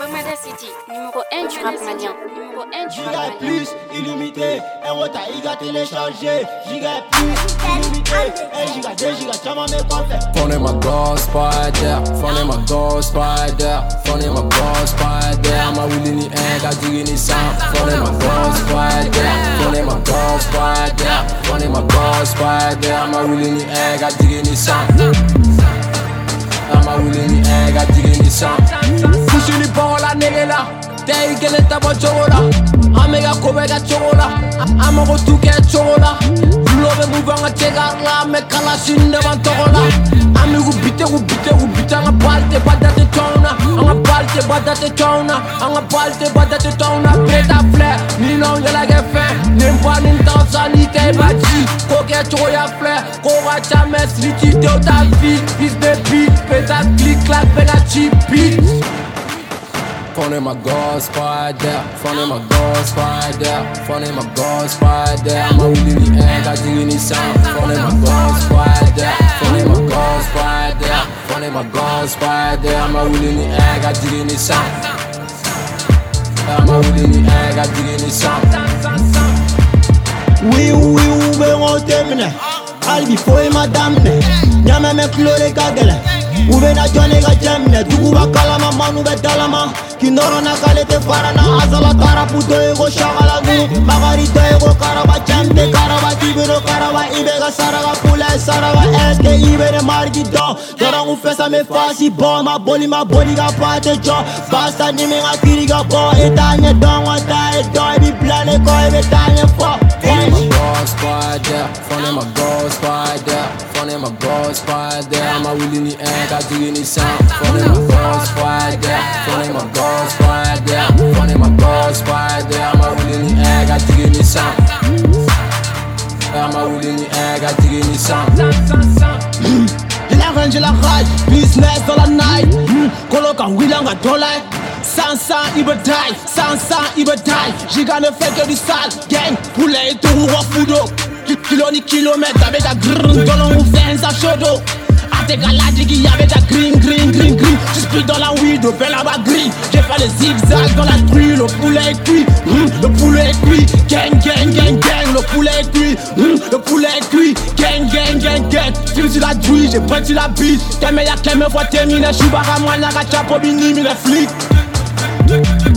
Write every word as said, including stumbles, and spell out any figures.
Armada City, numéro un du rap malien. Numéro un du rap malien. Giga plus, illimité, un rota, il a téléchargé. Giga plus, illimité, un giga, deux giga, chama me quoi faire. Funny my ghost spider, funny my ghost spider, funny my ghost spider. I'm a willy ni egg, I dig in the sound. Funny my ghost spider, funny my ghost spider, funny my ghost spider. I'm a willy ni egg, I dig in the sound. I'm a willy ni egg, I dig in the sound. Pushing the ball, I nigga la. They get it up on chola. I make a cobega chola. I'm a go to get chola. Love and move on a check out la. Make a lash in the Mantola. I'm a good bit, good bit, good bit. I'm a party, but that's the tona. I'm a party, but that's the tona. I'm a party, but that's the tona. Better flare. Ni long you like a fair. Name one in thousand, ni te bachi. Go get choya flare. Go watch a mess. Little delta feet. This baby. Better click like better cheap beat. Funny my ghost spider, funny my ghost spider, funny my ghost spider. I'm a willy ni egg, I dig in the sound. Funny my ghost spider, funny my ghost spider, funny my ghost spider. I'm a willy ni egg, I dig in the sound. I'm a willy ni egg, I dig in the sound. Oui, oui, oui, on termine. Albi foi madame, nyama me klore kagele. Ube na jone ga jamne, dugu ba kalama manu be dalama. Kinoro na kalete farana, azala tara puto ego shagala gu. Magari to ego karaba jamde, karaba tibiro karaba ibega saraga pula saraga eske ibere margi do. Dora un fesa me fasi bo, ma boli ma boli ga pate jo. Basta ni me ga kiri ga bo, etanye don wa da e do e bi plane ko e be tanye fo. Funny my ghost spider, funny my ghost spider, funny my ghost spider. I'm a willy ni egg, I dig in the sound. Funny my ghost spider, funny my ghost spider, funny my ghost spider. I'm a willy ni egg, I dig in the sound. I'm a willy ni egg, I dig in the sound. La range la rage, business dans la night. Coloca Willanga Dolai. Sans sang, il me die, sans sang, il me die. Giga ne fait que du sale, gang, poulet et tout, roi foudo. Kilo ni kilomètre avec la grrrr, dans l'on fait un chaud. A tes galades qui y avait la green, green, green, green. Je suis dans la weed, au bel abat gris. J'ai fait les zigzags dans la truie, le poulet est cuit, mm, le poulet est cuit. Gang, gang, gang, gang, le poulet est cuit, mm, le poulet est cuit. Gang, gang, gang, gang, film sur la douille, j'ai pris sur la bite. Keme ya keme, faut terminer, je suis barra moi, n'a qu'à chapeau, bini, mais les flics.